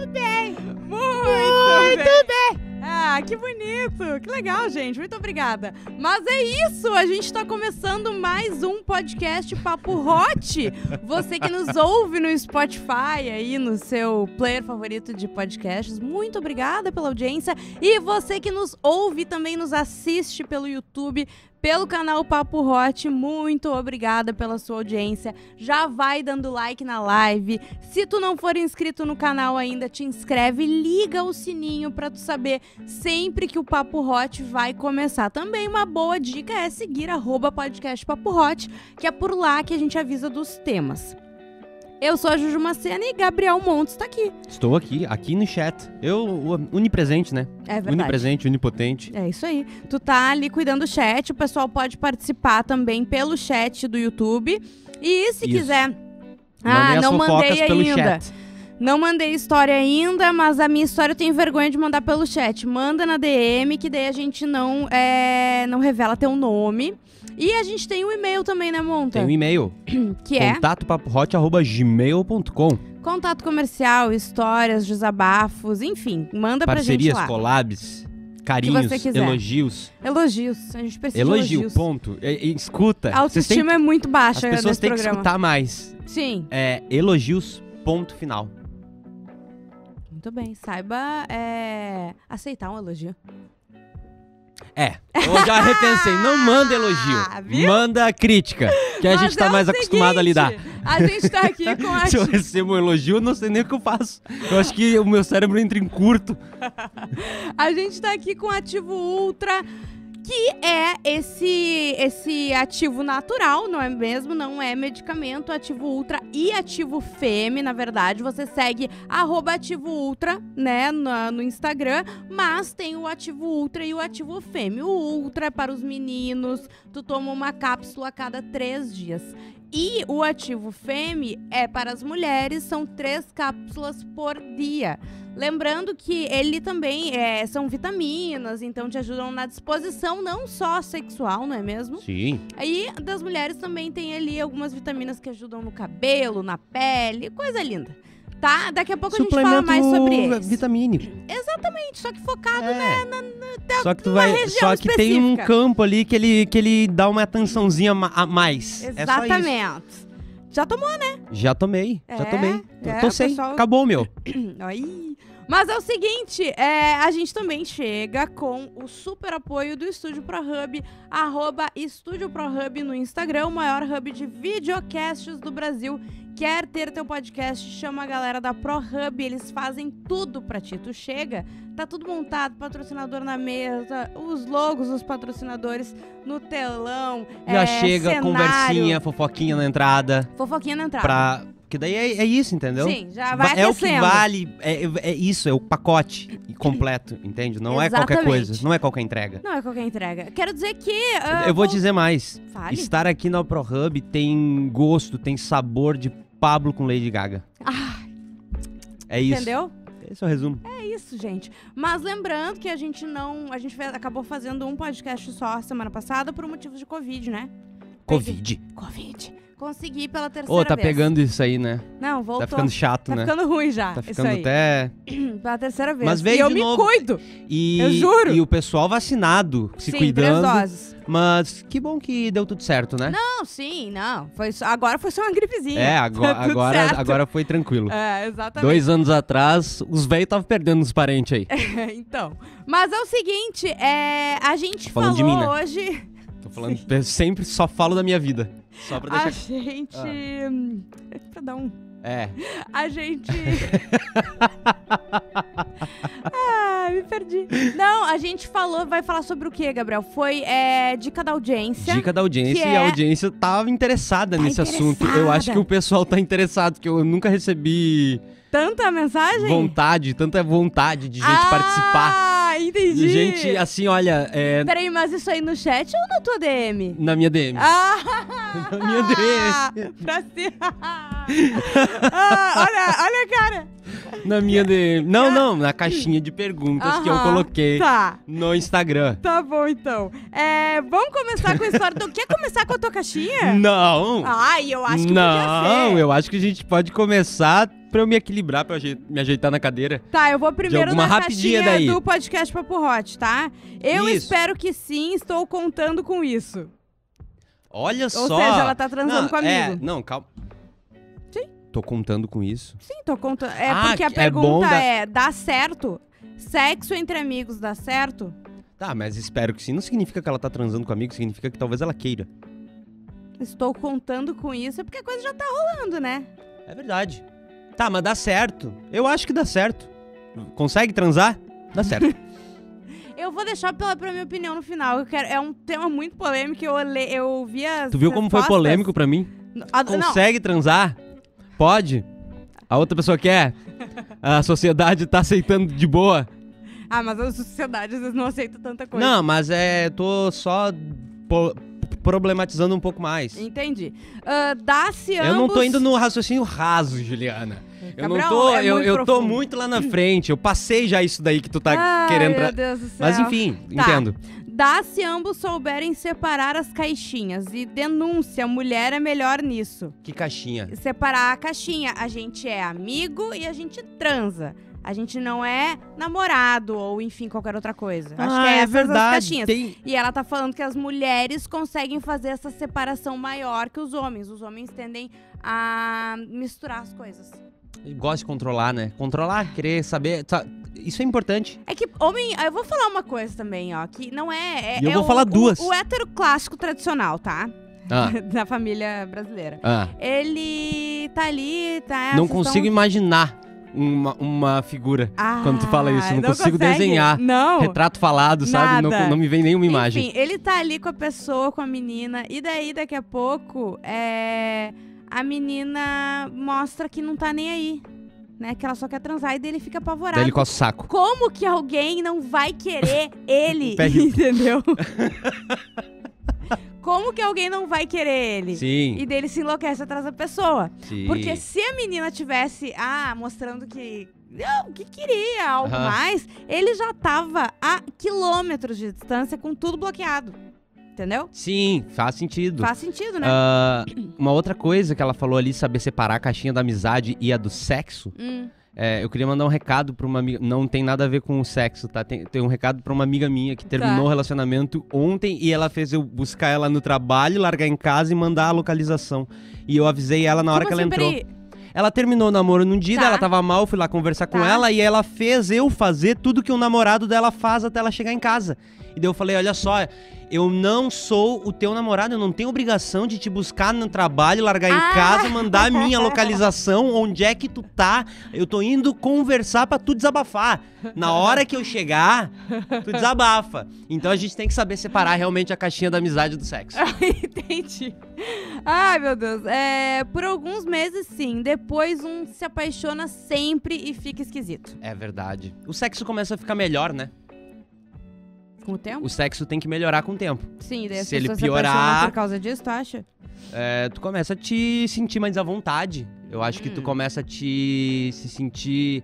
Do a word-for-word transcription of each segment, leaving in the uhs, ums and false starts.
bem. Muito, Muito bem. bem. Ah, que bonito. Que legal, gente. Muito obrigada. Mas é isso. A gente tá começando mais um podcast Papo Hot. Você que nos ouve no Spotify, aí no seu player favorito de podcasts, muito obrigada pela audiência. E você que nos ouve também nos assiste pelo YouTube, pelo canal Papo Hot, muito obrigada pela sua audiência. Já vai dando like na live. Se tu não for inscrito no canal ainda, te inscreve, liga o sininho pra tu saber sempre que o Papo Hot vai começar. Também uma boa dica é seguir arroba podcast Papo Hot, que é por lá que a gente avisa dos temas. Eu sou a Juju Macena e Gabriel Montes tá aqui. Estou aqui, aqui no chat. Eu, unipresente, né? É verdade. Unipresente, onipotente. É isso aí. Tu tá ali cuidando do chat, o pessoal pode participar também pelo chat do YouTube. E se Isso. quiser... Mandem Ah, as não fofocas mandei pelo ainda. chat. Não mandei história ainda, mas a minha história eu tenho vergonha de mandar pelo chat. Manda na D M, que daí a gente não, é, não revela teu nome. E a gente tem um e-mail também, né, Monta? Tem um e-mail. Que é contato papo hot arroba gmail ponto com. contato comercial, histórias, desabafos, enfim. Manda pra gente Parcerias, lá. collabs, carinhos, você quiser. elogios. Elogios. A gente precisa Elogio, de elogios. ponto. E, e, escuta. A vocês têm autoestima é muito que- baixa As pessoas nesse têm que programa. escutar mais. Sim. É, elogios, ponto final. Muito bem. Saiba é, aceitar um elogio. É, eu já repensei. Não manda elogio. Viu? Manda crítica. Que a Mas gente tá é o mais acostumado a lidar. seguinte, A gente tá aqui com a Se eu recebo um elogio, eu não sei nem o que eu faço. Eu acho que o meu cérebro entra em curto. A gente tá aqui com o Ativo Ultra, que é esse, esse ativo natural, não é mesmo? Não é medicamento. Ativo Ultra e Ativo Fêmea, na verdade. Você segue arroba Ativo Ultra, né, no, no Instagram. Mas tem o Ativo Ultra e o Ativo Fêmea. O Ultra é para os meninos. Tu toma uma cápsula a cada três dias. E o Ativo Fêmea é para as mulheres, são três cápsulas por dia. Lembrando que ele também é, são vitaminas, então te ajudam na disposição não só sexual, não é mesmo? Sim. Aí das mulheres também tem ali algumas vitaminas que ajudam no cabelo, na pele, coisa linda. Tá? Daqui a pouco a gente fala mais sobre eles. vitamínico. Exatamente, só que focado É. né, na, na, Só que tu numa vai, região só que tem um específica. campo ali que ele, que ele dá uma atençãozinha ma- a mais. É só isso. Exatamente. Já tomou, né? Já tomei, já É, tomei. é, Tô o sem, pessoal- acabou o meu. Aí. Mas é o seguinte, é, a gente também chega com o super apoio do Estúdio ProHub, arroba Estúdio ProHub no Instagram, o maior hub de videocasts do Brasil. Quer ter teu podcast? Chama a galera da ProHub, eles fazem tudo pra ti. Tu chega, tá tudo montado, patrocinador na mesa, os logos dos patrocinadores no telão, Já é, chega, cenário, conversinha, fofoquinha na entrada. fofoquinha na entrada. Pra... Que daí é, é isso, entendeu? Sim, já vai É o que aquecendo. vale, é, é isso, é o pacote completo, entende? Não é qualquer Exatamente. coisa, não é qualquer entrega. Não é qualquer entrega. Quero dizer que... ah, Eu vou dizer mais. Fale. Estar aqui na ProHub tem gosto, tem sabor de Pablo com Lady Gaga. Ah, É isso. entendeu? Esse é o resumo. É isso, gente. Mas lembrando que a gente não... A gente fez- acabou fazendo um podcast só semana passada por motivos de Covid, né? Covid. Covid. Consegui pela terceira Ô, tá vez. pegando isso aí, né? Não, voltou. Tá ficando chato, Tá né? ficando ruim já. Tá isso ficando aí. até... Pela terceira vez. Mas veio e eu de me novo. cuido. E, Eu juro. E o pessoal vacinado, se sim, cuidando. três doses. Mas que bom que deu tudo certo, né? Não, sim, não. Foi só- agora foi só uma gripezinha. É, agora, Tá tudo agora, certo. agora foi tranquilo. É, exatamente. Dois anos atrás, os velhos estavam perdendo os parentes aí. Então. Mas é o seguinte, é, a gente Tô falando falou de mim, né? hoje... Tô falando, eu sempre só falo da minha vida. Só pra deixar... A gente... hum, Pra dar um... É. A gente... ah, me perdi. Não, a gente falou... Vai falar sobre o quê, Gabriel? Foi é, dica da audiência. Dica da audiência que e a é- audiência tava interessada Tá nesse assunto. Eu interessada. acho que o pessoal tá interessado, porque eu nunca recebi Tanta mensagem? vontade, tanta vontade de gente participar. Ah, entendi. De gente, assim, olha, é, Peraí, mas isso aí no chat ou na tua D M? na minha D M. Ah! Na minha D M. Pra cima. Ah, olha, olha a cara. Na minha D M. Não, não, na caixinha de perguntas que eu Aham, coloquei Tá. no Instagram. Tá bom, então. É, vamos começar com a história do... Quer começar com a tua caixinha? Não. Ai, eu acho que não, podia ser. eu acho que a gente pode começar pra eu me equilibrar, pra eu aje- me ajeitar na cadeira. Tá, eu vou primeiro alguma na rapidinha caixinha daí. do podcast Papo Hot, tá? Eu Isso. espero que sim, estou contando com isso. Olha Ou só. seja, ela tá transando não, com amigo. É, não, calma. Sim. Tô contando com isso. Sim, tô contando. É Ah, porque a é bom pergunta da- é, dá certo? Sexo entre amigos dá certo? Tá, mas espero que sim. Não significa que ela tá transando com amigo, significa que talvez ela queira. Estou contando com isso, é porque a coisa já tá rolando, né? É verdade. Tá, mas dá certo. Eu acho que dá certo. Consegue transar? Dá certo. Eu vou deixar pela, pra minha opinião no final. Eu quero, é um tema muito polêmico, eu, le, eu vi as Tu viu como foi respostas. polêmico pra mim? Ah, não, Consegue transar? Pode? A outra pessoa quer? A sociedade tá aceitando de boa? ah, mas a sociedade às vezes não aceita tanta coisa. Não, mas é... Tô só po- problematizando um pouco mais. Entendi. Uh, Dá-se ambos... Eu não tô indo no raciocínio raso, Juliana. Eu não Gabriel, tô... é eu muito eu tô profundo. muito lá na frente. Eu passei já isso daí que tu tá Ai, querendo... meu Tra... Deus do céu. Mas enfim, Tá. entendo. Dá se ambos souberem separar as caixinhas. E denúncia, mulher é melhor nisso. Que caixinha. Separar a caixinha. A gente é amigo e a gente transa. A gente não é namorado ou, enfim, qualquer outra coisa. Acho ah, que é, é essas as verdade. caixinhas. Tem... E ela tá falando que as mulheres conseguem fazer essa separação maior que os homens. Os homens tendem a misturar as coisas. Gosta de controlar, né? Controlar, querer saber... tá, isso é importante. É que homem... Eu vou falar uma coisa também, ó. Que não é... é E eu é vou o, falar duas. O, o hétero clássico tradicional, tá? Ah, Da família brasileira. ah. Ele tá ali, tá... Não vocês consigo tão- imaginar uma, uma figura Ah, quando tu fala isso. Não, não consigo consegue? desenhar. Não. Retrato falado, sabe? Não, Nada. não me vem nenhuma imagem. Enfim, ele tá ali com a pessoa, com a menina, e daí, daqui a pouco, é... a menina mostra que não tá nem aí, né? Que ela só quer transar, e daí ele fica apavorado. Daí ele coça o saco. Como que alguém não vai querer ele, Pé rico. entendeu? Como que alguém não vai querer ele? Sim, E dele se enlouquece atrás da pessoa. sim. Porque se a menina tivesse, ah, mostrando que... Não, que queria algo Aham. mais, ele já tava a quilômetros de distância com tudo bloqueado. Entendeu? Sim, faz sentido. Faz sentido, né? Ah, uma outra coisa que ela falou ali, saber separar a caixinha da amizade e a do sexo. Hum. É, eu queria mandar um recado pra uma amiga. Não tem nada a ver com o sexo, tá? Tem, tem um recado pra uma amiga minha que terminou Tá. o relacionamento ontem e ela fez eu buscar ela no trabalho, largar em casa e mandar a localização. E eu avisei ela na hora Tipo que ela assim, entrou. peraí. Ela terminou o namoro num dia, Tá. ela tava mal, fui lá conversar com Tá. ela e ela fez eu fazer tudo que o namorado dela faz até ela chegar em casa. E daí eu falei, olha só, eu não sou o teu namorado, eu não tenho obrigação de te buscar no trabalho, largar Ah. em casa, mandar a minha localização, onde é que tu tá. Eu tô indo conversar pra tu desabafar. Na hora que eu chegar, tu desabafa. Então a gente tem que saber separar realmente a caixinha da amizade do sexo. Entendi. Ai, meu Deus. É, por alguns meses, sim. Depois, um se apaixona sempre e fica esquisito. É verdade. O sexo começa a ficar melhor, né? Com o tempo? O sexo tem que melhorar com o tempo. Sim, daí as se ele pessoas piorar- se apaixonam por causa disso, tu acha? É, tu começa a te sentir mais à vontade. Eu acho que tu Hum. começa a te se sentir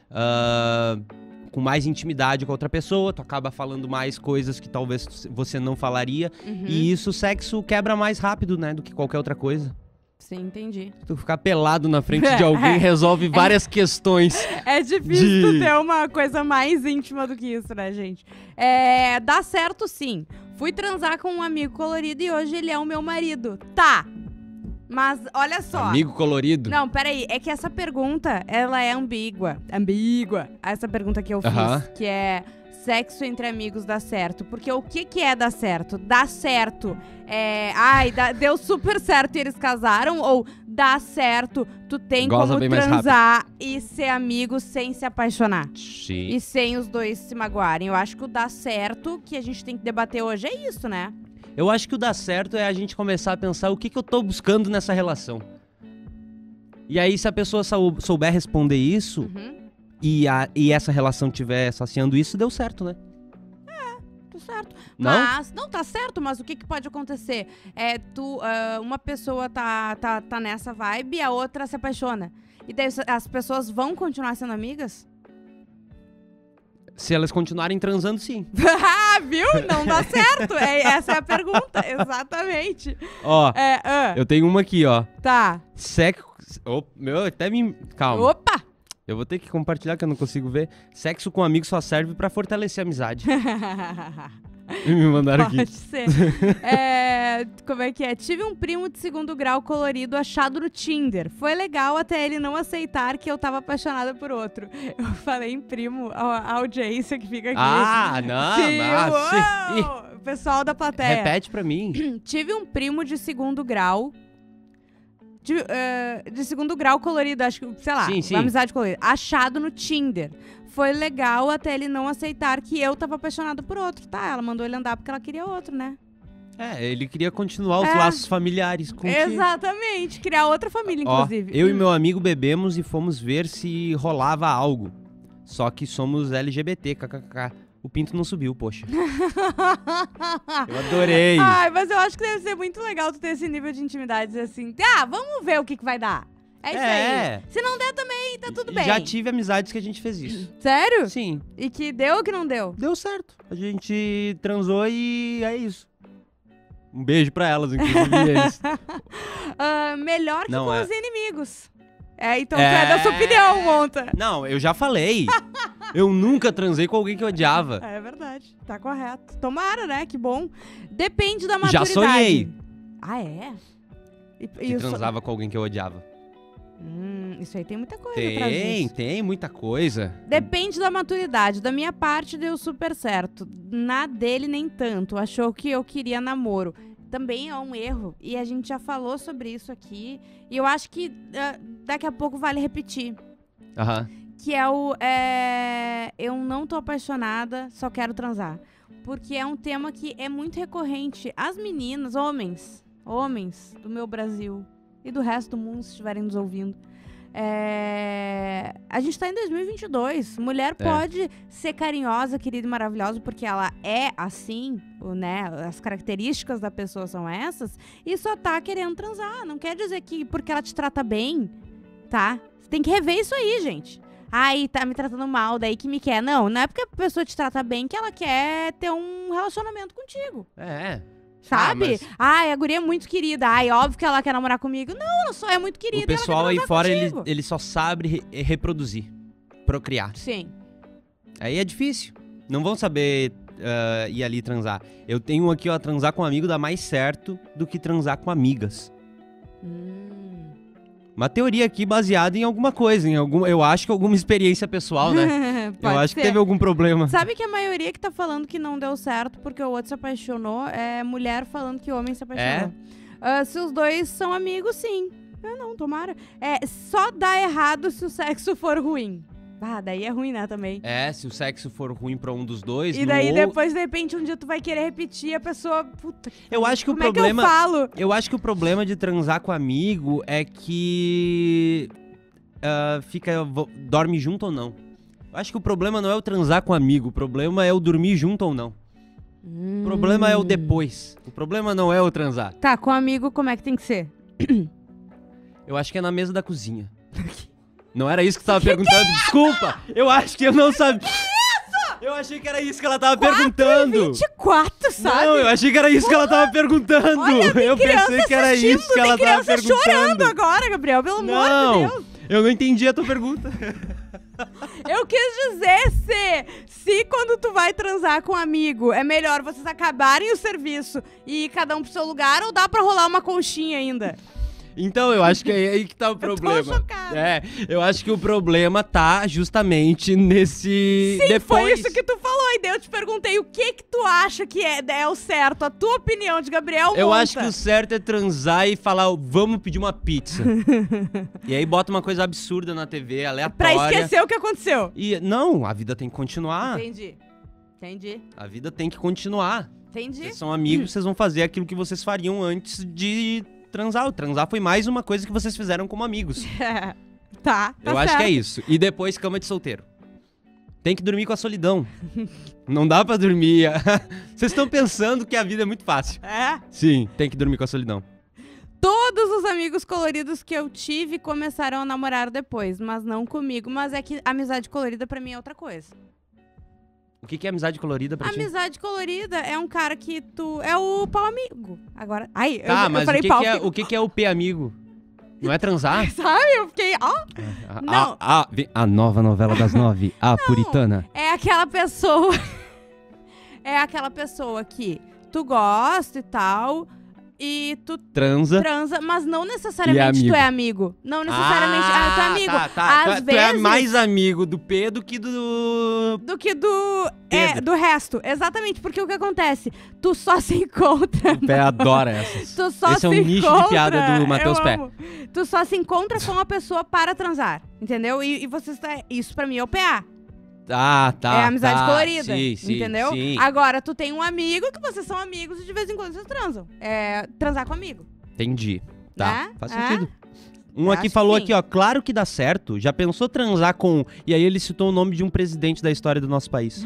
ah, com mais intimidade com a outra pessoa. Tu acaba falando mais coisas que talvez tu- você não falaria. Uhum. E isso, o sexo quebra mais rápido, né? Do que qualquer outra coisa. Sim, entendi. Tu ficar pelado na frente de alguém resolve várias questões. É difícil De- tu ter uma coisa mais íntima do que isso, né, gente? É, dá certo, sim. Fui transar com um amigo colorido e hoje ele é o meu marido. Tá. Mas, olha só. Amigo colorido. Não, peraí. É que essa pergunta, ela é ambígua. Ambígua. Essa pergunta que eu fiz, Aham. que é... Sexo entre amigos dá certo. Porque o que que é dar certo? Dá certo. É, ai, dá- deu super certo e eles casaram? Ou dá certo, tu tem Goza como bem mais transar e ser amigo sem se apaixonar? Sim. E sem os dois se magoarem. Eu acho que o dá certo que a gente tem que debater hoje é isso, né? Eu acho que o dar certo é a gente começar a pensar o que, que eu tô buscando nessa relação. E aí, se a pessoa sou- souber responder isso, Uhum. e, a, e essa relação tiver saciando isso, deu certo, né? Tá certo. Não? Mas, não, tá certo, mas o que, que pode acontecer? É, tu, ah, uma pessoa tá, tá, tá nessa vibe e a outra se apaixona. E daí as pessoas vão continuar sendo amigas? Se elas continuarem transando, sim. Ah, viu? Não dá certo. É, essa é a pergunta, exatamente. Ó, É, ah, eu tenho uma aqui, ó. tá. Sexo... Op, meu, até me... Calma. Opa! Eu vou ter que compartilhar, que eu não consigo ver. Sexo com amigo só serve pra fortalecer a amizade. Me mandaram Pode aqui. ser. É, como é que é? Tive um primo de segundo grau colorido achado no Tinder. Foi legal até ele não aceitar que eu tava apaixonada por outro. Eu falei em primo, a, a audiência que fica aqui. Ah, não, Sim, mas... uou! O pessoal da plateia. Repete pra mim. Tive um primo de segundo grau. De, eh, de segundo grau colorido, acho que, sei lá, Sim, sim. amizade colorida. Achado no Tinder. Foi legal até ele não aceitar que eu tava apaixonada por outro. Tá, ela mandou ele andar porque ela queria outro, né? É, ele queria continuar os É. laços familiares contigo. Exatamente. Criar outra família, Ó, inclusive. eu e Hum. meu amigo bebemos e fomos ver se rolava algo. Só que somos L G B T, kkk. O pinto não subiu, poxa. Eu adorei. Ai, mas eu acho que deve ser muito legal tu ter esse nível de intimidade assim. Ah, vamos ver o que, que vai dar. É isso É. aí. Se não der também, tá tudo bem. Já tive amizades que a gente fez isso. Sério? Sim, E que deu ou que não deu? deu certo. A gente transou e é isso. Um beijo pra elas, inclusive eles. Ah, melhor que Não com é. os inimigos. É, então É. tu é da sua opinião, Monta. Não, eu já falei. Eu nunca transei com alguém que eu odiava. É verdade, tá correto. Tomara, né? Que bom. Depende da Já maturidade. sonhei Ah, é? E, que e o so- transava com alguém que eu odiava. Hum, isso aí tem muita coisa atrás Tem, disso. tem muita coisa. Depende da maturidade. Da minha parte deu super certo. Na dele nem tanto. Achou que eu queria namoro. Também é um erro. E a gente já falou sobre isso aqui. E eu acho que ah, daqui a pouco vale repetir. Aham. Que é o... é, eu não tô apaixonada, só quero transar. Porque é um tema que é muito recorrente. As meninas, homens, homens do meu Brasil e do resto do mundo, se estiverem nos ouvindo. É, a gente tá em dois mil e vinte e dois. Mulher É. pode ser carinhosa, querida e maravilhosa, porque ela é assim, o- né? As características da pessoa são essas, e só tá querendo transar. Não quer dizer que porque ela te trata bem, tá? Você tem que rever isso aí, gente. Ai, tá me tratando mal, daí que me quer. Não, não é porque a pessoa te trata bem que ela quer ter um relacionamento contigo. É. Sabe? Ah, mas- Ai, a guria é muito querida. Ai, óbvio que ela quer namorar comigo. Não, ela só é muito querida. O pessoal e aí ela quer fora, transar ele, contigo. ele só sabe re- reproduzir, procriar. Sim. Aí é difícil. Não vão saber ah, ir ali transar. Eu tenho um aqui, ó, transar com amigo dá mais certo do que transar com amigas. Hum. Uma teoria aqui baseada em alguma coisa, em algum, eu acho que alguma experiência pessoal, né? Pode eu acho ser. que teve algum problema. Sabe que a maioria que tá falando que não deu certo porque o outro se apaixonou é mulher falando que o homem se apaixonou. Ah, se os dois são amigos, sim. Ah, não, tomara. É, só dá errado se o sexo for ruim. Ah, daí é ruim, né, também. É, se o sexo for ruim pra um dos dois, E no daí ou- depois, de repente, um dia tu vai querer repetir e a pessoa... Puta, que eu acho que o como problema, é que eu falo? eu acho que o problema de transar com amigo é que ah, fica vo- dorme junto ou não. Eu acho que o problema não é o transar com amigo, o problema é o dormir junto ou não. O problema é o depois. O problema não é o transar. Tá, com amigo, como é que tem que ser? Eu acho que é na mesa da cozinha. Não era isso que você tava perguntando? Desculpa! Eu acho que eu não sabia. Eu achei que era isso que ela tava perguntando. vinte e quatro, sabe? Não, eu achei que era isso que ela tava perguntando. Olha, tem eu criança pensei que era assistindo, isso que ela tem tava criança perguntando. chorando agora, Gabriel, pelo amor de Não, Deus. eu não entendi a tua pergunta. Eu quis dizer se, se quando tu vai transar com um amigo, é melhor vocês acabarem o serviço e ir cada um pro seu lugar ou dá pra rolar uma conchinha ainda? Então, eu acho que é aí que tá o tô problema. chocada. É, eu acho que o problema tá justamente nesse Sim, depois. foi isso que tu falou. E daí eu te perguntei o que que tu acha que é, é o certo. A tua opinião de Gabriel Eu Monta. acho que o certo é transar e falar, vamos pedir uma pizza. E aí bota uma coisa absurda na T V, Pra aleatória. esquecer o que aconteceu. E não, a vida tem que continuar. Entendi. Entendi. A vida tem que continuar. Entendi. Vocês são amigos, vocês vão fazer aquilo que vocês fariam antes de transar. O transar foi mais uma coisa que vocês fizeram como amigos. Tá, tá Eu acho certo. que é isso. E depois, cama de solteiro. Tem que dormir com a solidão. Não dá pra dormir. Vocês estão pensando que a vida é muito fácil. É? Sim, tem que dormir com a solidão. Todos os amigos coloridos que eu tive começaram a namorar depois, mas não comigo. Mas é que amizade colorida pra mim é outra coisa. O que, que é amizade colorida pra ti? Amizade colorida é um cara que tu... É o pau amigo. Agora... Ai, Tá, eu, mas eu falei o, que, pau. que, é, o que, que é o P amigo? Não é transar? Sabe? Eu fiquei... Ó, A, Não. a, a, vem- a nova novela das nove, a puritana. é aquela pessoa... é aquela pessoa que tu gosta e tal... E tu Transa. transa, mas não necessariamente E é amigo. tu é amigo. Não necessariamente... Ah, tu é amigo. Tá, tá. Às tu, vezes... tu é mais amigo do P do que do... Do que do... É, Pedro. do resto. Exatamente, porque o que acontece? Tu só se encontra... O Pé adora essas. Tu só Esse é um se nicho encontra, de piada do eu Matheus Pé. amo. Tu só se encontra com a pessoa para transar, entendeu? E, e você está... Isso pra mim é o P A. Tá, tá. é amizade tá. colorida, Sim, sim, entendeu? sim. Agora, tu tem um amigo que vocês são amigos e de vez em quando vocês transam. É transar com amigo. Entendi. Tá, Né? faz É? sentido. Um Eu aqui acho falou que sim. aqui, ó, claro que dá certo. Já pensou transar com... E aí ele citou o nome de um presidente da história do nosso país.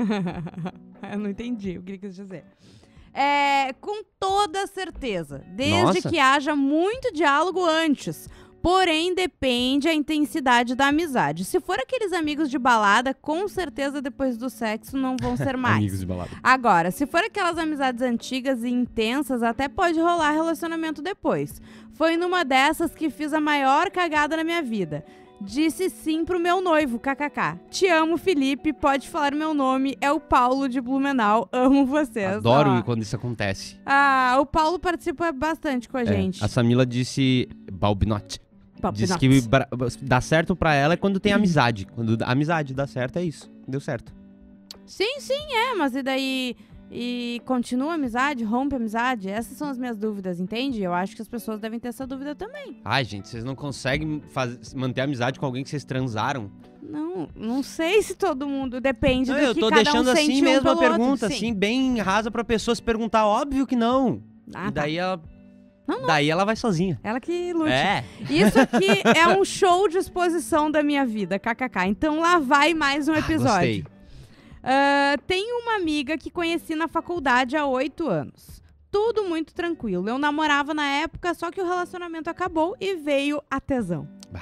Eu não entendi o que ele quis dizer. É, com toda certeza, desde Nossa. que haja muito diálogo antes. Porém, depende a intensidade da amizade. Se for aqueles amigos de balada, com certeza depois do sexo não vão ser mais. Amigos de balada. Agora, se for aquelas amizades antigas e intensas, até pode rolar relacionamento depois. Foi numa dessas que fiz a maior cagada na minha vida. Disse sim pro meu noivo, kkk. Te amo, Felipe, pode falar meu nome, é o Paulo de Blumenau, amo vocês. Adoro Ó. quando isso acontece. Ah, o Paulo participa bastante com a É, gente. a Samila disse... Balbinote. Papo Disse de que notas. bra- dá certo pra ela é quando tem amizade. Quando a amizade dá certo, é isso. Deu certo. Sim, sim, é, mas e daí... E continua a amizade? Rompe a amizade? Essas são as minhas dúvidas, entende? Eu acho que as pessoas devem ter essa dúvida também. Ai, gente, vocês não conseguem faz- manter amizade com alguém que vocês transaram? Não, não sei se todo mundo depende Não, do eu que tô cada deixando um assim sente um mesmo a pelo outro. pergunta, Sim. assim, bem rasa pra pessoa se perguntar. Óbvio que não. Ah, e tá. daí ela... Não, não. Daí ela vai sozinha. Ela que lute. É. Isso aqui é um show de exposição da minha vida, kkk. Então lá vai mais um episódio. Gostei. Ah, tenho uma amiga que conheci na faculdade há oito anos. Tudo muito tranquilo. Eu namorava na época, só que o relacionamento acabou e veio a tesão. Bah.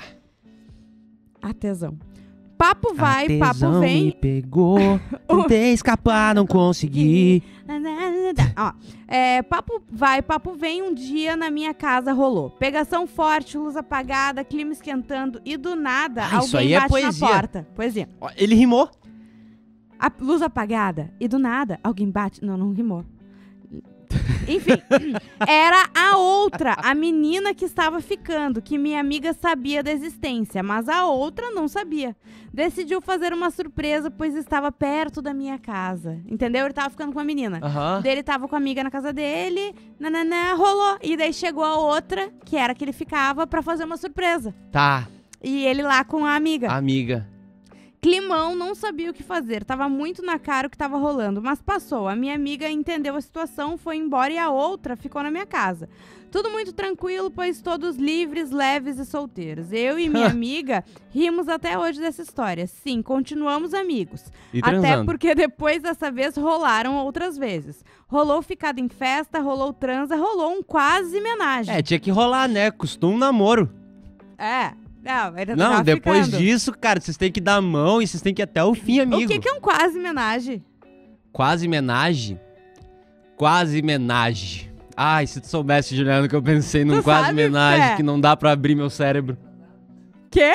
A tesão. Papo vai, A papo tesão vem. me pegou, tentei escapar, não consegui. Ó, é, papo vai, papo vem, um dia na minha casa rolou. Pegação forte, luz apagada, clima esquentando e do nada Ah, isso alguém aí é bate poesia. na porta. Poesia. Ó, ele rimou. A luz apagada e do nada alguém bate... Não, não rimou. Enfim, era a outra, a menina que estava ficando, que minha amiga sabia da existência, mas a outra não sabia. Decidiu fazer uma surpresa, pois estava perto da minha casa. Entendeu? Ele estava ficando com a menina. Aham. Daí ele tava com a amiga na casa dele, nananã, rolou. E daí chegou a outra, que era que ele ficava, pra fazer uma surpresa. Tá, E ele lá com a amiga. amiga. Climão, não sabia o que fazer. Tava muito na cara o que tava rolando, mas passou. A minha amiga entendeu a situação, foi embora e a outra ficou na minha casa. Tudo muito tranquilo, pois todos livres, leves e solteiros. Eu e minha amiga rimos até hoje dessa história. Sim, continuamos amigos. E Até transando. porque depois dessa vez rolaram outras vezes. Rolou ficada em festa, rolou transa, rolou um quase homenagem. É, tinha que rolar, né? Custou um namoro. É. Não, ele Não, tava depois ficando. disso, cara, vocês têm que dar a mão e vocês têm que ir até o fim, amigo. O que, que é um quase homenagem? Quase menagem? Quase menagem. Ai, se tu soubesse, Juliano, que eu pensei num Tu quase sabe, menagem Pé? que não dá pra abrir meu cérebro. Quê?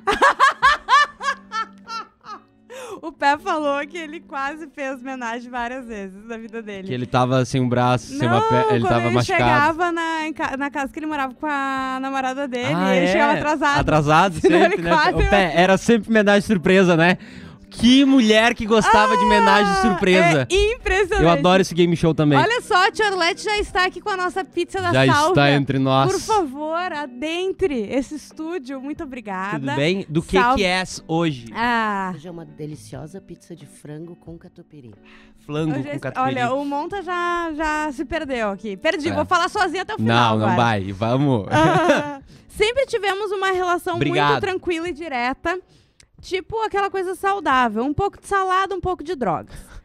O Pé falou que ele quase fez homenagem várias vezes na vida dele. Que ele tava sem um braço, sem Não, uma perna, ele quando tava ele machucado. chegava na, em ca- na casa que ele morava com a namorada dele, Ah, ele é? chegava atrasado. Atrasado Senão sempre, ele né? quase- Ô, Pé, era sempre menagem surpresa, né? Que mulher que gostava de menagem surpresa. É impressionante. Eu adoro esse game show também. Olha só, a Tia Orlete já está aqui com a nossa pizza da Já Salva. está entre nós. Por favor, adentre esse estúdio. Muito obrigada. Tudo bem? Do que Salve. que és hoje? Ah, Hoje é uma deliciosa pizza de frango com catupiry. Flango eu já com es- catupiry. olha, o Monta já, já se perdeu aqui. Perdi, É. vou falar sozinha até o final Não, não agora. vai. Vamos. Ah, sempre tivemos uma relação Obrigado. muito tranquila e direta. Tipo aquela coisa saudável. Um pouco de salada, um pouco de drogas.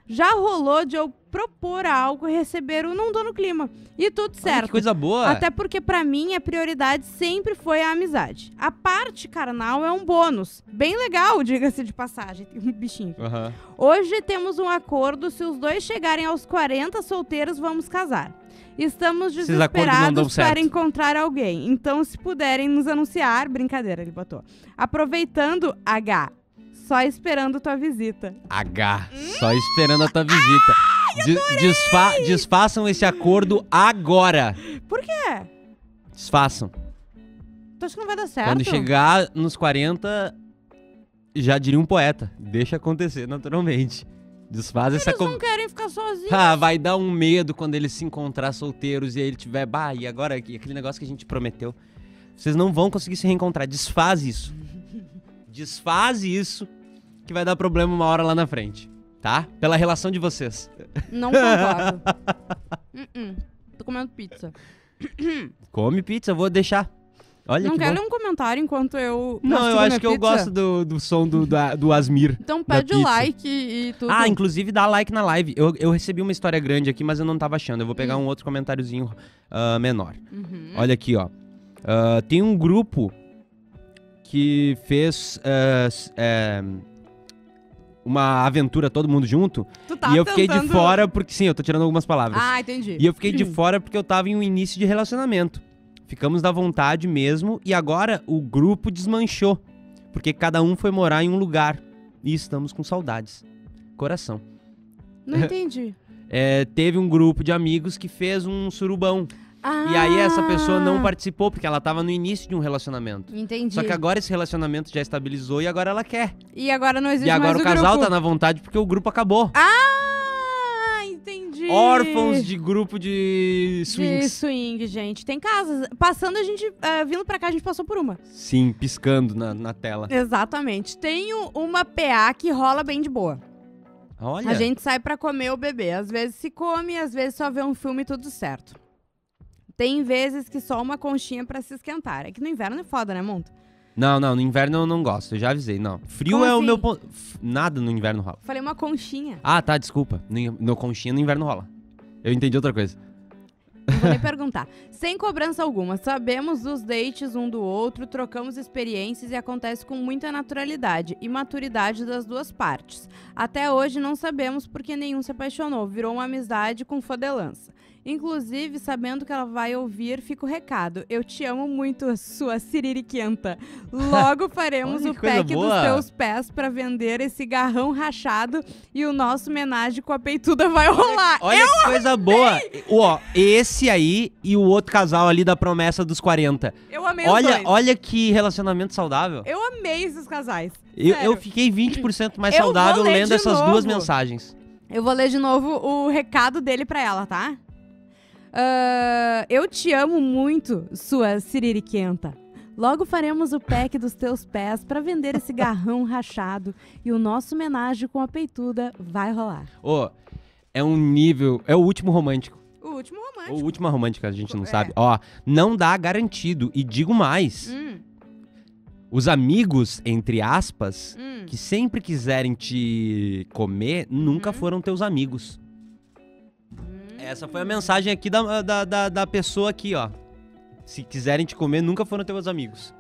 Já rolou de eu propor algo e receber o não tô no clima. E tudo certo. Olha, que coisa boa. Até porque pra mim a prioridade sempre foi a amizade. A parte carnal é um bônus. Bem legal, diga-se de passagem. Tem um bichinho. Uhum. Hoje temos um acordo, se os dois chegarem aos quarenta solteiros, vamos casar. Estamos Esses acordos não dão desesperados certo. para encontrar alguém. Então, se puderem nos anunciar... Brincadeira, ele botou. Aproveitando, H. Só esperando tua visita. H. Só esperando a tua visita. De- desfa- desfaçam esse acordo agora. Por quê? Desfaçam. Tu acha que não vai dar certo? Quando chegar nos quarenta, já diria um poeta. Deixa acontecer naturalmente. Desfaz essa... Eles co- não querem ficar sozinhos. Ah, vai dar um medo quando eles se encontrar solteiros e aí ele tiver... Bah, e agora aquele negócio que a gente prometeu. Vocês não vão conseguir se reencontrar. Desfaz isso. Desfaz isso que vai dar problema uma hora lá na frente. Tá? Pela relação de vocês. Não concordo. uh-uh. Tô comendo pizza. Come pizza, eu vou deixar. Olha Não que quer bom. ler um comentário enquanto eu... Não, mastigo eu acho minha que eu pizza? gosto do, do som do, da- do Asmir. Então da pede o pizza. like e, e tudo. Ah, inclusive dá like na live. Eu, eu recebi uma história grande aqui, mas eu não tava achando. Eu vou pegar Hum. um outro comentáriozinho ah, menor. Uhum. Olha aqui, ó. Ah, tem um grupo que fez ah, s- é, uma aventura todo mundo junto. Tu tá e eu fiquei de tentando- fora porque... Sim, eu tô tirando algumas palavras. Ah, entendi. E eu fiquei de fora porque eu tava em um início de relacionamento. Ficamos na vontade mesmo e agora o grupo desmanchou. Porque cada um foi morar em um lugar. E estamos com saudades. Coração. Não entendi. É, teve um grupo de amigos que fez um surubão. Ah, E aí essa pessoa não participou porque ela tava no início de um relacionamento. Entendi. Só que agora esse relacionamento já estabilizou e agora ela quer. E agora não existe E agora mais o casal grupo. tá na vontade porque o grupo acabou. Ah, entendi. Órfãos de grupo de De swings. swing, gente. Tem casas. Passando, a gente... ah, vindo pra cá, a gente passou por uma. Sim, piscando na, na tela. Exatamente. Tenho uma P A que rola bem de boa. Olha. A gente sai pra comer ou beber. Às vezes se come, às vezes só vê um filme e tudo certo. Tem vezes que só uma conchinha pra se esquentar. É que no inverno é foda, né, Monta? Não, não, no inverno eu não gosto, eu já avisei, não. Frio Como é o assim? meu ponto. F- Nada no inverno rola. Falei uma conchinha. Ah, tá, desculpa. No, no conchinha no inverno rola. Eu entendi outra coisa. Não vou nem perguntar. Sem cobrança alguma. Sabemos dos dates um do outro, trocamos experiências e acontece com muita naturalidade e maturidade das duas partes. Até hoje não sabemos porque nenhum se apaixonou. Virou uma amizade com fodelança. Inclusive, sabendo que ela vai ouvir, fica o recado. Eu te amo muito, sua siririquenta. Logo faremos Olha o que coisa pack dos boa. teus pés pra vender esse garrão rachado e o nosso homenagem com a peituda vai rolar. Olha que coisa boa. Ó, esse aí e o outro casal ali da promessa dos quarenta. Eu amei os Olha, dois. olha que relacionamento saudável. Eu amei esses casais. Eu, Sério. eu fiquei vinte por cento mais Eu saudável vou ler lendo de essas novo. duas mensagens. Eu vou ler de novo o recado dele pra ela, tá? Ah, eu te amo muito, sua siririquenta. Logo faremos o pack dos teus pés pra vender esse garrão rachado e o nosso homenagem com a peituda vai rolar. Ô, é um nível... É o último romântico. O último O romântico. última romântica, a gente não É. sabe. Ó, não dá garantido. E digo mais. Hum, Os amigos, entre aspas... hum. que sempre quiserem te comer, nunca Uhum. foram teus amigos. Hum. Essa foi a mensagem aqui da, da, da, da pessoa aqui, ó. Se quiserem te comer, nunca foram teus amigos.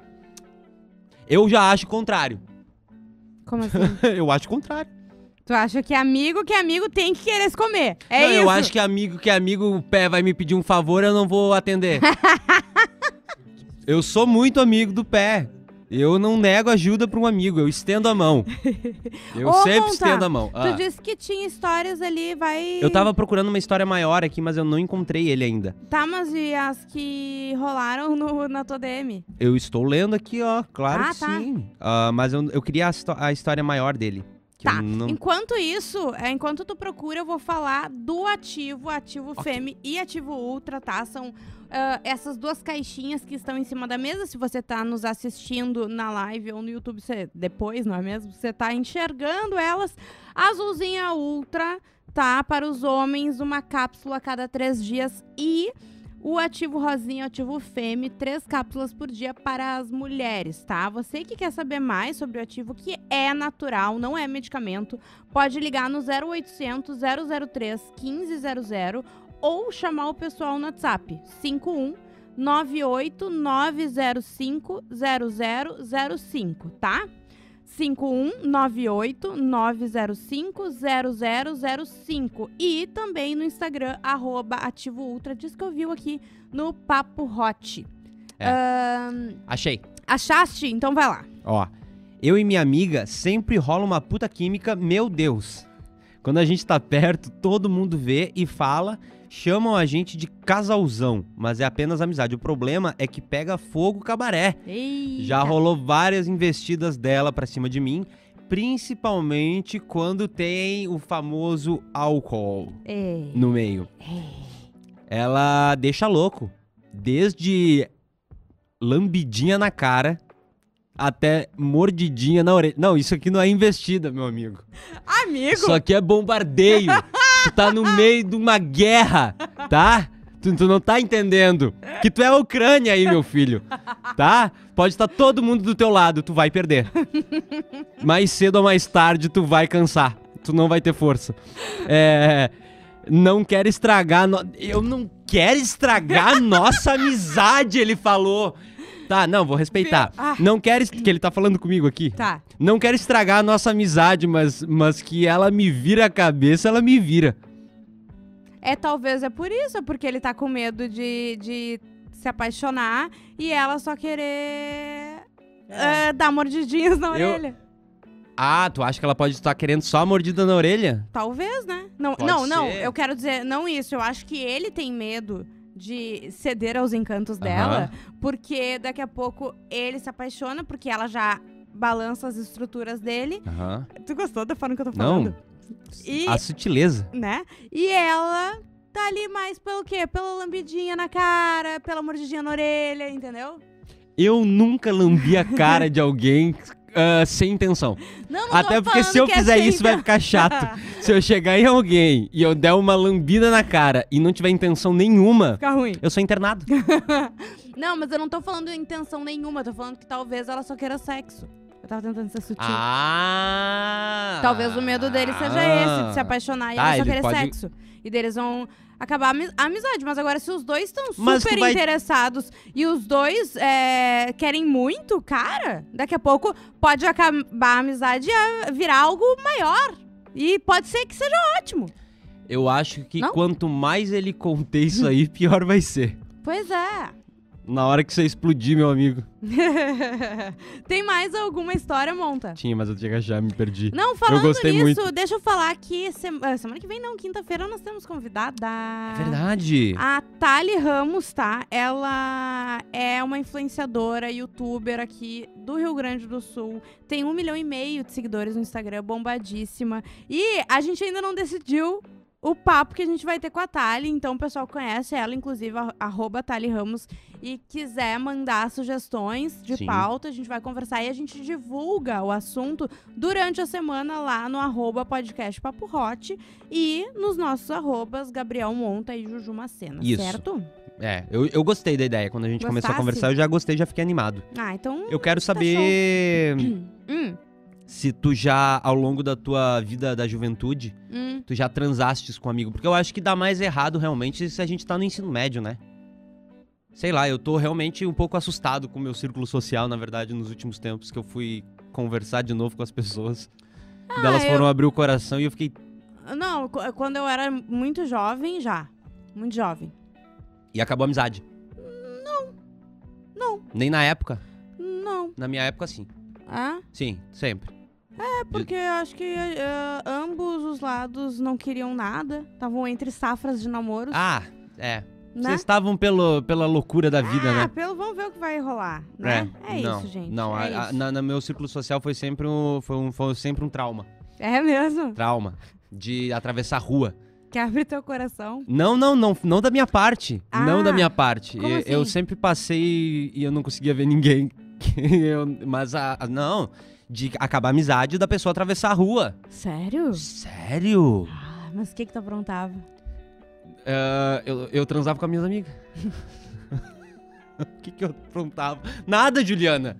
Eu já acho o contrário. Como assim? Eu acho o contrário. Tu acha que amigo que amigo tem que querer se comer? É não, isso? eu acho que amigo que amigo o pé vai me pedir um favor, eu não vou atender. Eu sou muito amigo do pé. Eu não nego ajuda pra um amigo, eu estendo a mão. Eu Ô, sempre Monta, estendo a mão. Tu Ah. disse que tinha histórias ali, vai... Eu tava procurando uma história maior aqui, mas eu não encontrei ele ainda. Tá, mas e as que rolaram no, na tua D M? Eu estou lendo aqui, ó. Claro Ah, que tá. sim. Ah, mas eu, eu queria a, histó- a história maior dele. Que Tá, eu não... enquanto isso, é, enquanto tu procura, eu vou falar do ativo, ativo Ok. Fêmea e ativo Ultra, tá? São ah, essas duas caixinhas que estão em cima da mesa. Se você tá nos assistindo na live ou no YouTube, você, depois, não é mesmo? Você tá enxergando elas. Azulzinha Ultra, tá? Para os homens, uma cápsula a cada três dias. E o ativo rosinha, o ativo fêmea, três cápsulas por dia para as mulheres, tá? Você que quer saber mais sobre o ativo, que é natural, não é medicamento, pode ligar no zero oitocentos, zero zero três, quinze zero zero ou chamar o pessoal no WhatsApp cinco um nove oito nove zero cinco zero zero zero cinco, tá? cinco um nove oito nove zero cinco zero zero zero cinco e também no Instagram, arroba Ativo Ultra, diz que ouviu aqui no Papo Hot. É. Ahn, Achei. achaste? Então vai lá. Ó, eu e minha amiga sempre rola uma puta química, meu Deus. Quando a gente tá perto, todo mundo vê e fala, chamam a gente de casalzão, mas é apenas amizade. O problema é que pega fogo cabaré. Eita. Já rolou várias investidas dela pra cima de mim, principalmente quando tem o famoso álcool É. no meio. Ela deixa louco, desde lambidinha na cara até mordidinha na orelha. Não, isso aqui não é investida, meu amigo. Amigo! Isso aqui é bombardeio. Tu tá no meio de uma guerra, tá? Tu, tu não tá entendendo. Que tu é a Ucrânia aí, meu filho. Tá? Pode estar todo mundo do teu lado, tu vai perder. Mais cedo ou mais tarde, tu vai cansar. Tu não vai ter força. É... Não quero estragar... No... Eu não quero estragar a nossa amizade, ele falou. Tá, não, vou respeitar. Ah. Não quero... est- Que ele tá falando comigo aqui. Tá. Não quero estragar a nossa amizade, mas, mas que ela me vira a cabeça, ela me vira. É, talvez é por isso, é porque ele tá com medo de, de se apaixonar e ela só querer é, dar mordidinhas na Eu- orelha. Ah, tu acha que ela pode estar querendo só a mordida na orelha? Talvez, né? Não, Pode não, não, ser. eu quero dizer, não isso. Eu acho que ele tem medo de ceder aos encantos dela, porque daqui a pouco ele se apaixona, porque ela já balança as estruturas dele. Aham. Tu gostou da forma que eu tô Não. falando? E, A sutileza. né? E ela tá ali mais pelo quê? Pela lambidinha na cara, pela mordidinha na orelha, entendeu? Eu nunca lambi a cara de alguém ah, sem intenção. Não, não Até tô porque falando se eu que é fizer sem isso vai inten- ficar chato. Se eu chegar em alguém e eu der uma lambida na cara e não tiver intenção nenhuma, Fica ruim. eu sou internado. Não, mas eu não tô falando intenção nenhuma, eu tô falando que talvez ela só queira sexo. Eu tava tentando ser sutil. Ah! Talvez o medo dele seja esse, de se apaixonar e Tá, ela só ele querer pode- sexo. E deles vão acabar a ami- a amizade. Mas agora, se os dois estão Mas tu super vai- interessados e os dois é, querem muito, cara, daqui a pouco pode acabar a amizade e virar algo maior. E pode ser que seja ótimo. Eu acho que Não? quanto mais ele conter isso aí, pior vai ser. Pois é. Na hora que você explodir, meu amigo. Tem mais alguma história, Monta? Tinha, mas eu tinha que achar, me perdi. Não, falando gostei nisso, muito. deixa eu falar que sema- ah, semana que vem não, quinta-feira nós temos convidada. É verdade. A Thali Ramos, tá? Ela é uma influenciadora, youtuber aqui do Rio Grande do Sul. Tem um milhão e meio de seguidores no Instagram, bombadíssima. E a gente ainda não decidiu o papo que a gente vai ter com a Thali. Então o pessoal conhece ela, inclusive, a- arroba Thali Ramos. E quiser mandar sugestões de Sim. pauta, a gente vai conversar e a gente divulga o assunto durante a semana lá no arroba podcast Papo Hot e nos nossos arrobas Gabriel Monta e Juju Macena, Isso. certo? É, eu, eu gostei da ideia. Quando a gente começou a Gostasse? conversar, eu já gostei, já fiquei animado. Ah, então... Eu quero saber Hum, se tu já, ao longo da tua vida da juventude, hum. tu já transastes com um amigo. Porque eu acho que dá mais errado, realmente, se a gente tá no ensino médio, né? Sei lá, eu tô realmente um pouco assustado com o meu círculo social, na verdade, nos últimos tempos, que eu fui conversar de novo com as pessoas. e elas eu- foram abrir o coração e eu fiquei... Não, qu- quando eu era muito jovem, já. Muito jovem. E acabou a amizade. Não, Nem na época. não. Na minha época, sim. É? Sim, sempre. É porque eu acho que eh, ambos os lados não queriam nada. Estavam entre safras de namoros, Ah, é. né? Vocês estavam pelo, pela loucura da vida, ah, né? pelo, vamos ver o que vai rolar, né? É, não, isso, gente. Não, é a- a- isso. na, no meu círculo social foi sempre um, foi um, foi sempre um trauma. É mesmo? Trauma. De atravessar a rua. Quer abrir teu coração? Não, não, não. Não da minha parte. Ah, não da minha parte. como Eu- Eu assim? sempre passei e eu não conseguia ver ninguém. Eu- mas, a, a- não. De acabar a amizade da pessoa atravessar a rua. Sério? Sério? Ah, mas o que que tu aprontava? Uh, eu, eu transava com as minhas amigas. O que que eu aprontava? Nada, Juliana.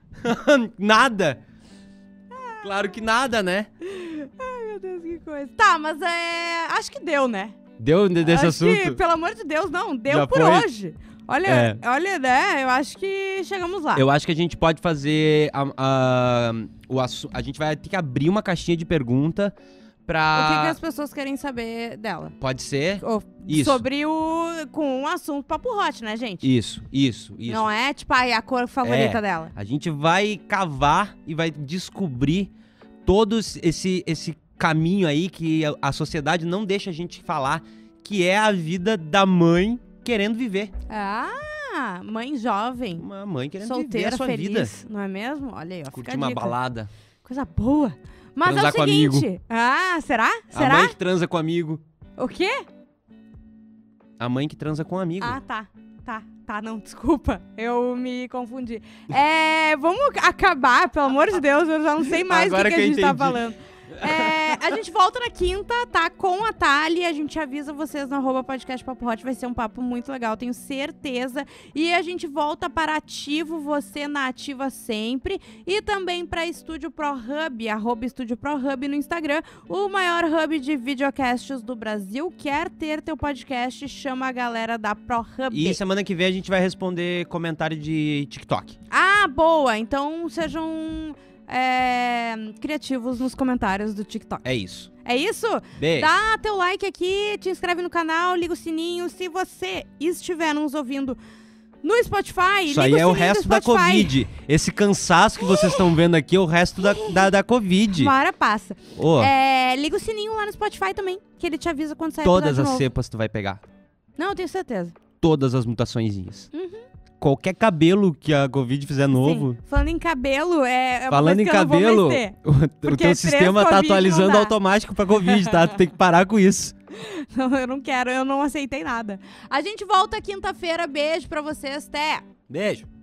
Nada. Claro que nada, né? Ai, meu Deus, que coisa. Tá, mas é... acho que deu, né? Deu desse acho assunto? Que, pelo amor de Deus, não. Deu Já por foi? hoje. Olha, É. olha, né? Eu acho que chegamos lá. Eu acho que a gente pode fazer... A, a, o assu- a gente vai ter que abrir uma caixinha de pergunta pra... O que, que as pessoas querem saber dela? Pode ser? Ou Isso. Sobre o... Com um assunto papo hot, né, gente? Isso, isso, isso. Não é, tipo, ai, a cor favorita É. dela. A gente vai cavar e vai descobrir todo esse, esse caminho aí que a, a sociedade não deixa a gente falar, que é a vida da mãe querendo viver. Ah, mãe jovem. Uma mãe querendo Solteira, viver a sua feliz, vida. não é mesmo? Olha aí, ó, fica Curtir a uma dica. balada. Coisa boa. Mas Transar é com o seguinte... amigo. Ah, será? A Será? mãe que transa com amigo. O quê? A mãe que transa com amigo. Ah, tá. Tá, tá, não, desculpa. Eu me confundi. É, vamos acabar, pelo amor de Deus, eu já não sei mais Agora do que, que que a eu gente tá entendi. falando. É, a gente volta na quinta, tá? Com a Thali, a gente avisa vocês no arroba podcast Papo Hot, vai ser um papo muito legal, tenho certeza. E a gente volta para Ativo, você na ativa sempre. E também para Estúdio Pro Hub, arroba Estúdio Pro Hub no Instagram, o maior hub de videocasts do Brasil. Quer ter teu podcast? Chama a galera da Pro Hub. E semana que vem a gente vai responder comentário de TikTok. Ah, boa! Então sejam é, criativos nos comentários do TikTok. É isso. É isso? Beijo. Dá teu like aqui, te inscreve no canal, liga o sininho. Se você estiver nos ouvindo no Spotify, Isso liga aí é o o sininho resto do da Spotify. Covid. Esse cansaço que vocês estão vendo aqui é o resto da, da, da Covid. Uma hora passa. Ô, É, liga o sininho lá no Spotify também, que ele te avisa quando sair todas episódio as novo. cepas tu vai pegar. Não, eu tenho certeza. Todas as mutaçõezinhas. Uhum. Qualquer cabelo que a Covid fizer novo. Sim. Falando em cabelo, é, é uma Falando coisa em que eu não vou mais cabelo, ter. o, o Porque teu três sistema tá Covid não atualizando dá. automático pra Covid, tá? Tu tem que parar com isso. Não, eu não quero, eu não aceitei nada. A gente volta quinta-feira. Beijo pra vocês. Até! Beijo.